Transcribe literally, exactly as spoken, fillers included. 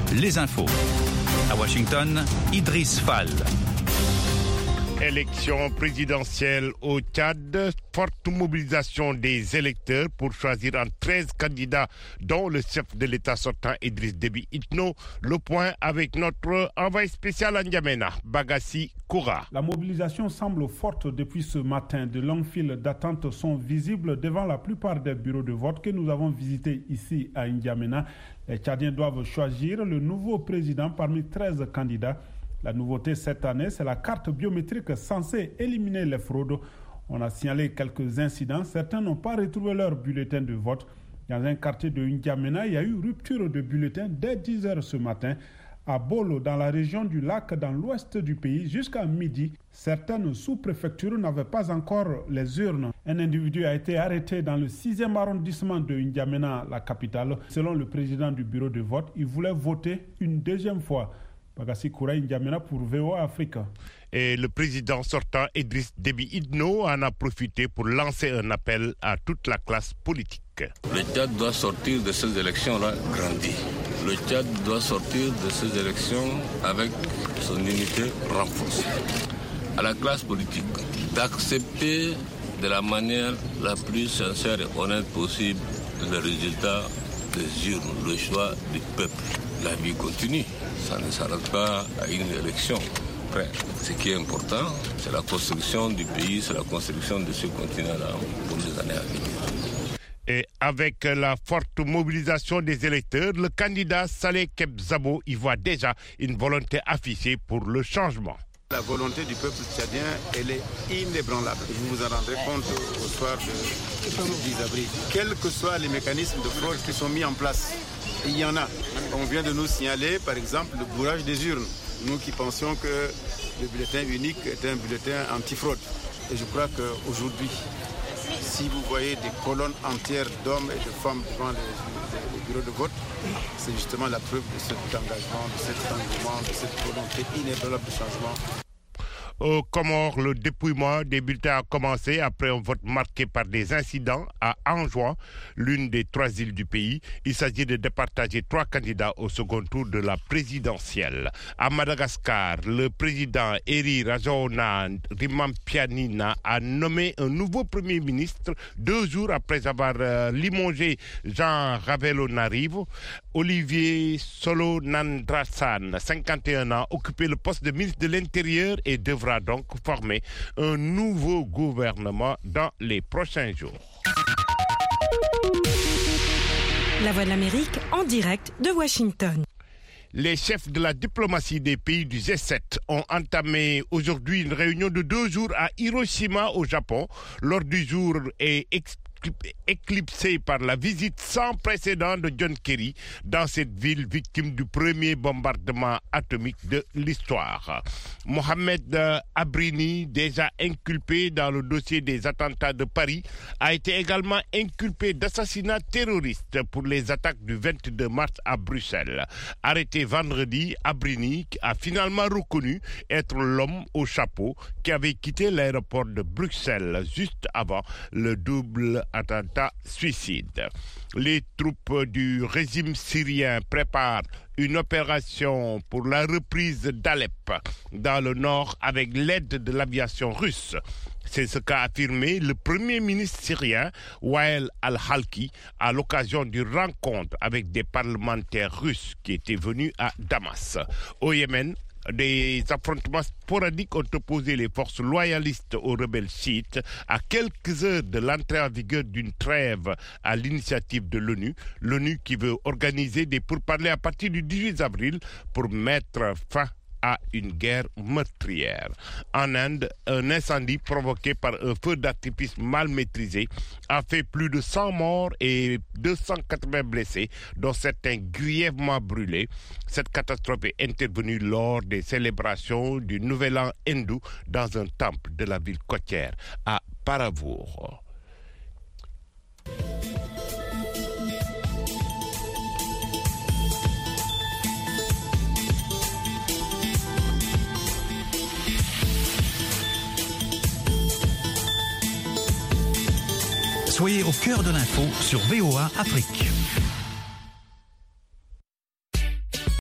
les infos. À Washington, Idriss Fall. Élection présidentielle au Tchad, forte mobilisation des électeurs pour choisir entre treize candidats, dont le chef de l'État sortant Idriss Déby Itno. Le point avec notre envoyé spécial à N'Djamena, Bagassi Koura. La mobilisation semble forte depuis ce matin. De longues files d'attente sont visibles devant la plupart des bureaux de vote que nous avons visités ici à N'Djamena. Les Tchadiens doivent choisir le nouveau président parmi treize candidats. La nouveauté cette année, c'est la carte biométrique censée éliminer les fraudes. On a signalé quelques incidents. Certains n'ont pas retrouvé leur bulletin de vote. Dans un quartier de N'Djamena, il y a eu rupture de bulletin dès dix heures ce matin. À Bolo, dans la région du lac, dans l'ouest du pays, jusqu'à midi, certaines sous-préfectures n'avaient pas encore les urnes. Un individu a été arrêté dans le sixième arrondissement de N'Djamena, la capitale. Selon le président du bureau de vote, il voulait voter une deuxième fois. Bagassi Koura, N'Djamena pour V O A Africa. Et le président sortant Idriss Déby Itno en a profité pour lancer un appel à toute la classe politique. Le Tchad doit sortir de ces élections-là grandi. Le Tchad doit sortir de ces élections avec son unité renforcée. À la classe politique d'accepter de la manière la plus sincère et honnête possible le résultat des urnes, le choix du peuple. La vie continue, ça ne s'arrête pas à une élection. Après, ce qui est important, c'est la construction du pays, c'est la construction de ce continent-là pour les années à venir. Et avec la forte mobilisation des électeurs, le candidat Saleh Kebzabo y voit déjà une volonté affichée pour le changement. La volonté du peuple tchadien, elle est inébranlable. Vous vous en rendrez compte au soir du dix avril. Quels que soient les mécanismes de fraude qui sont mis en place, il y en a. On vient de nous signaler, par exemple, le bourrage des urnes. Nous qui pensions que le bulletin unique était un bulletin anti-fraude. Et je crois qu'aujourd'hui, si vous voyez des colonnes entières d'hommes et de femmes devant les, les, les bureaux de vote, c'est justement la preuve de cet engagement, de cet engagement, de cette volonté inébranlable de changement. Aux Comores, le dépouillement des bulletins a commencé après un vote marqué par des incidents à Anjouan, l'une des trois îles du pays. Il s'agit de départager trois candidats au second tour de la présidentielle. À Madagascar, le président Eri Rajoelina Rimampianina a nommé un nouveau premier ministre deux jours après avoir euh, limogé Jean Ravelonarivo. Olivier Solonandrasan, cinquante et un ans, occupait le poste de ministre de l'Intérieur et devra donc former un nouveau gouvernement dans les prochains jours. La Voix de l'Amérique en direct de Washington. Les chefs de la diplomatie des pays du G sept ont entamé aujourd'hui une réunion de deux jours à Hiroshima au Japon. L'ordre du jour est expliqué éclipsé par la visite sans précédent de John Kerry dans cette ville victime du premier bombardement atomique de l'histoire. Mohamed Abrini, déjà inculpé dans le dossier des attentats de Paris, a été également inculpé d'assassinat terroriste pour les attaques du vingt-deux mars à Bruxelles. Arrêté vendredi, Abrini a finalement reconnu être l'homme au chapeau qui avait quitté l'aéroport de Bruxelles juste avant le double attentat suicide. Les troupes du régime syrien préparent une opération pour la reprise d'Alep dans le nord avec l'aide de l'aviation russe. C'est ce qu'a affirmé le premier ministre syrien Wael al-Halki à l'occasion d'une rencontre avec des parlementaires russes qui étaient venus à Damas. Au Yémen, des affrontements sporadiques ont opposé les forces loyalistes aux rebelles chiites à quelques heures de l'entrée en vigueur d'une trêve à l'initiative de l'ONU. L'ONU qui veut organiser des pourparlers à partir du dix-huit avril pour mettre fin à une guerre meurtrière. En Inde, un incendie provoqué par un feu d'artifice mal maîtrisé a fait plus de cent morts et deux cent quatre-vingts blessés, dont certains grièvement brûlés. Cette catastrophe est intervenue lors des célébrations du Nouvel An hindou dans un temple de la ville côtière à Paravur. Soyez au cœur de l'info sur V O A Afrique.